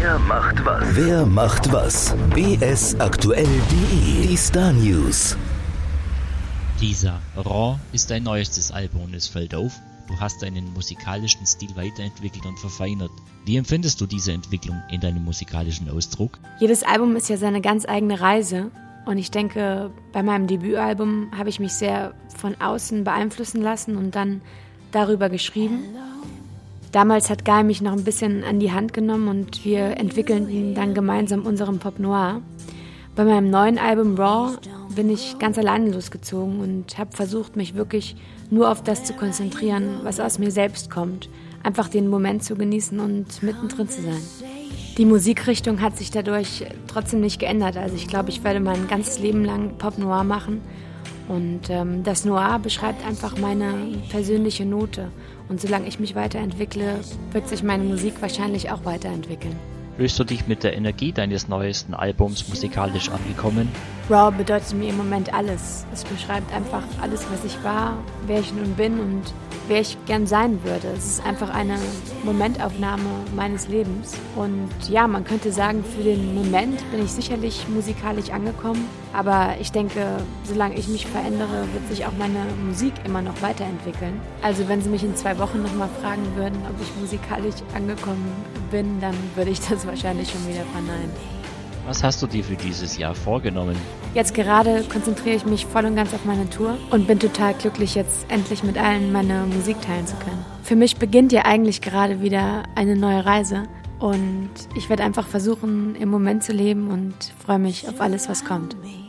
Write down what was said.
Wer macht was? Wer macht was? bsaktuell.de. Die Star News. Lisa, Raw ist dein neuestes Album und es fällt auf, du hast deinen musikalischen Stil weiterentwickelt und verfeinert. Wie empfindest du diese Entwicklung in deinem musikalischen Ausdruck? Jedes Album ist ja seine ganz eigene Reise und ich denke, bei meinem Debütalbum habe ich mich sehr von außen beeinflussen lassen und dann darüber geschrieben. Damals hat Guy mich noch ein bisschen an die Hand genommen und wir entwickelten dann gemeinsam unseren Pop Noir. Bei meinem neuen Album Raw bin ich ganz alleine losgezogen und habe versucht, mich wirklich nur auf das zu konzentrieren, was aus mir selbst kommt. Einfach den Moment zu genießen und mittendrin zu sein. Die Musikrichtung hat sich dadurch trotzdem nicht geändert. Also ich glaube, ich werde mein ganzes Leben lang Pop Noir machen. Und das Noir beschreibt einfach meine persönliche Note. Und solange ich mich weiterentwickle, wird sich meine Musik wahrscheinlich auch weiterentwickeln. Fühlst du dich mit der Energie deines neuesten Albums musikalisch angekommen? Raw bedeutet mir im Moment alles. Es beschreibt einfach alles, was ich war, wer ich nun bin und wer ich gern sein würde. Es ist einfach eine Momentaufnahme meines Lebens. Und ja, man könnte sagen, für den Moment bin ich sicherlich musikalisch angekommen. Aber ich denke, solange ich mich verändere, wird sich auch meine Musik immer noch weiterentwickeln. Also wenn Sie mich in 2 Wochen nochmal fragen würden, ob ich musikalisch angekommen bin, dann würde ich das wahrscheinlich schon wieder verneinen. Was hast du dir für dieses Jahr vorgenommen? Jetzt gerade konzentriere ich mich voll und ganz auf meine Tour und bin total glücklich, jetzt endlich mit allen meine Musik teilen zu können. Für mich beginnt ja eigentlich gerade wieder eine neue Reise und ich werde einfach versuchen, im Moment zu leben und freue mich auf alles, was kommt.